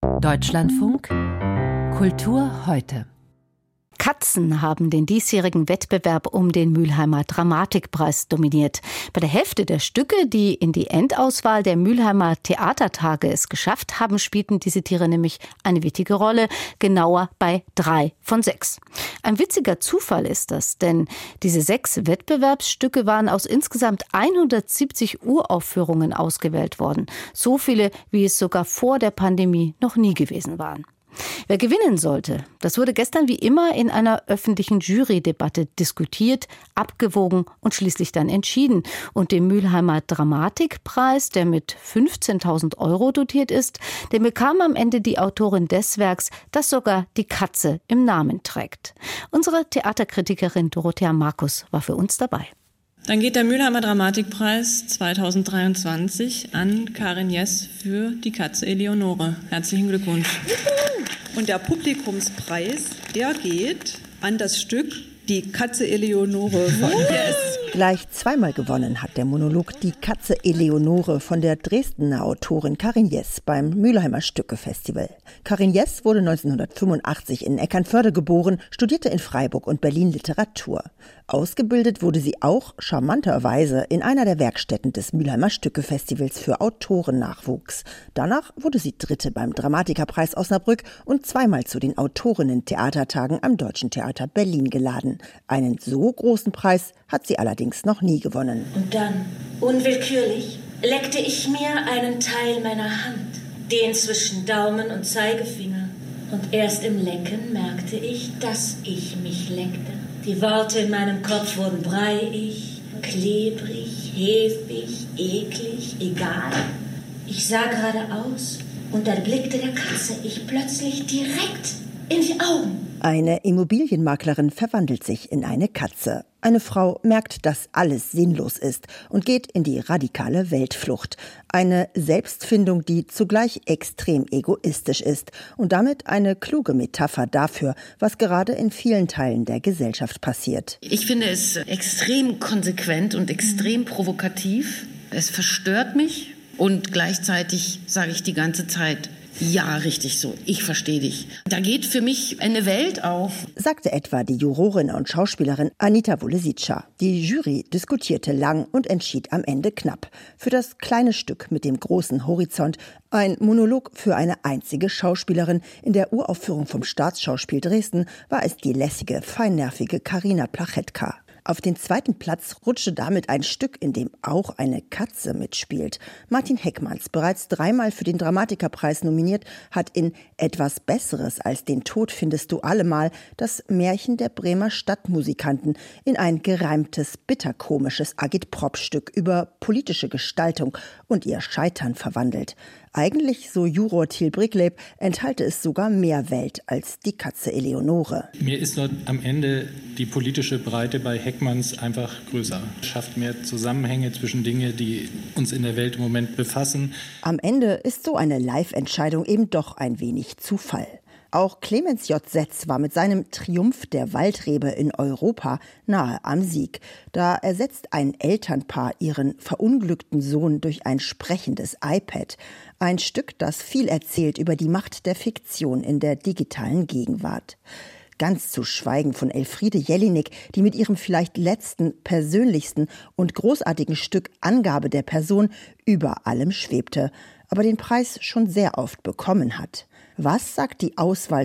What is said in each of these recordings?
Deutschlandfunk Kultur heute. Katzen haben den diesjährigen Wettbewerb um den Mülheimer Dramatikpreis dominiert. Bei der Hälfte der Stücke, die in die Endauswahl der Mülheimer Theatertage es geschafft haben, spielten diese Tiere nämlich eine wichtige Rolle, genauer bei 3 von 6. Ein witziger Zufall ist das, denn diese 6 Wettbewerbsstücke waren aus insgesamt 170 Uraufführungen ausgewählt worden. So viele, wie es sogar vor der Pandemie noch nie gewesen waren. Wer gewinnen sollte, das wurde gestern wie immer in einer öffentlichen Jurydebatte diskutiert, abgewogen und schließlich dann entschieden. Und den Mülheimer Dramatikpreis, der mit 15.000 € dotiert ist, den bekam am Ende die Autorin des Werks, das sogar die Katze im Namen trägt. Unsere Theaterkritikerin Dorothea Markus war für uns dabei. Dann geht der Mülheimer Dramatikpreis 2023 an Karin Jess für Die Katze Eleonore. Herzlichen Glückwunsch. Und der Publikumspreis, der geht an das Stück Die Katze Eleonore von Jess. Gleich zweimal gewonnen hat der Monolog Die Katze Eleonore von der Dresdner Autorin Karin Jess beim Mülheimer Stücke-Festival. Karin Jess wurde 1985 in Eckernförde geboren, studierte in Freiburg und Berlin Literatur. Ausgebildet wurde sie auch charmanterweise in einer der Werkstätten des Mülheimer Stücke-Festivals für Autorennachwuchs. Danach wurde sie Dritte beim Dramatikerpreis Osnabrück und zweimal zu den Autorinnen-Theatertagen am Deutschen Theater Berlin geladen. Einen so großen Preis hat sie allerdings noch nie gewonnen. Und dann, unwillkürlich, leckte ich mir einen Teil meiner Hand, den zwischen Daumen und Zeigefinger. Und erst im Lecken merkte ich, dass ich mich leckte. Die Worte in meinem Kopf wurden breiig, klebrig, hefig, eklig, egal. Ich sah geradeaus und da blickte der Katze ich plötzlich direkt in die Augen. Eine Immobilienmaklerin verwandelt sich in eine Katze. Eine Frau merkt, dass alles sinnlos ist und geht in die radikale Weltflucht. Eine Selbstfindung, die zugleich extrem egoistisch ist und damit eine kluge Metapher dafür, was gerade in vielen Teilen der Gesellschaft passiert. Ich finde es extrem konsequent und extrem provokativ. Es verstört mich und gleichzeitig sage ich die ganze Zeit: Ja, richtig so. Ich verstehe dich. Da geht für mich eine Welt auf, sagte etwa die Jurorin und Schauspielerin Anita Wolesitscha. Die Jury diskutierte lang und entschied am Ende knapp. Für das kleine Stück mit dem großen Horizont ein Monolog für eine einzige Schauspielerin. In der Uraufführung vom Staatsschauspiel Dresden war es die lässige, feinnervige Karina Plachetka. Auf den zweiten Platz rutschte damit ein Stück, in dem auch eine Katze mitspielt. Martin Heckmanns, bereits 3-mal für den Dramatikerpreis nominiert, hat in Etwas Besseres als den Tod findest du allemal das Märchen der Bremer Stadtmusikanten in ein gereimtes, bitterkomisches Agitprop-Stück über politische Gestaltung und ihr Scheitern verwandelt. Eigentlich, so Juror Thiel Brickleb, enthalte es sogar mehr Welt als Die Katze Eleonore. Mir ist nur am Ende die politische Breite bei Heckmanns einfach größer. Schafft mehr Zusammenhänge zwischen Dingen, die uns in der Welt im Moment befassen. Am Ende ist so eine Live-Entscheidung eben doch ein wenig Zufall. Auch Clemens J. Setz war mit seinem Triumph der Waldrebe in Europa nahe am Sieg. Da ersetzt ein Elternpaar ihren verunglückten Sohn durch ein sprechendes iPad. Ein Stück, das viel erzählt über die Macht der Fiktion in der digitalen Gegenwart. Ganz zu schweigen von Elfriede Jelinek, die mit ihrem vielleicht letzten, persönlichsten und großartigen Stück Angabe der Person über allem schwebte, aber den Preis schon sehr oft bekommen hat. Was sagt die Auswahl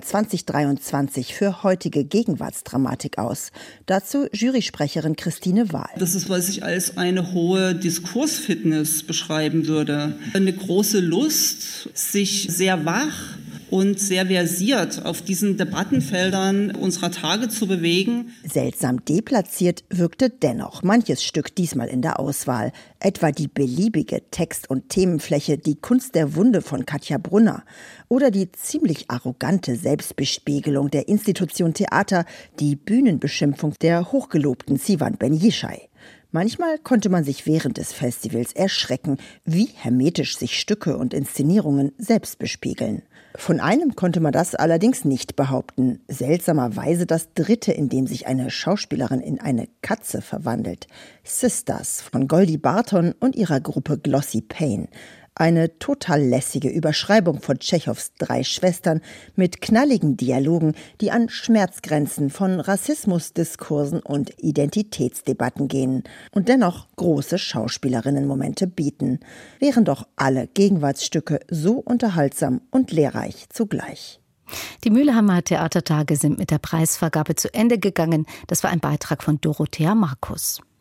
2023 für heutige Gegenwartsdramatik aus? Dazu Jurysprecherin Christine Wahl. Das ist, was ich als eine hohe Diskursfitness beschreiben würde. Eine große Lust, sich sehr wach und sehr versiert auf diesen Debattenfeldern unserer Tage zu bewegen. Seltsam deplatziert wirkte dennoch manches Stück diesmal in der Auswahl. Etwa die beliebige Text- und Themenfläche Die Kunst der Wunde von Katja Brunner oder die ziemlich arrogante Selbstbespiegelung der Institution Theater, die Bühnenbeschimpfung der hochgelobten Sivan Ben-Yishai. Manchmal konnte man sich während des Festivals erschrecken, wie hermetisch sich Stücke und Inszenierungen selbst bespiegeln. Von einem konnte man das allerdings nicht behaupten. Seltsamerweise das dritte, in dem sich eine Schauspielerin in eine Katze verwandelt. Sisters von Goldie Barton und ihrer Gruppe Glossy Payne. Eine total lässige Überschreibung von Tschechows 3 Schwestern mit knalligen Dialogen, die an Schmerzgrenzen von Rassismusdiskursen und Identitätsdebatten gehen und dennoch große Schauspielerinnenmomente bieten, wären doch alle Gegenwartsstücke so unterhaltsam und lehrreich zugleich. Die Mülheimer Theatertage sind mit der Preisvergabe zu Ende gegangen. Das war ein Beitrag von Dorothea Markus.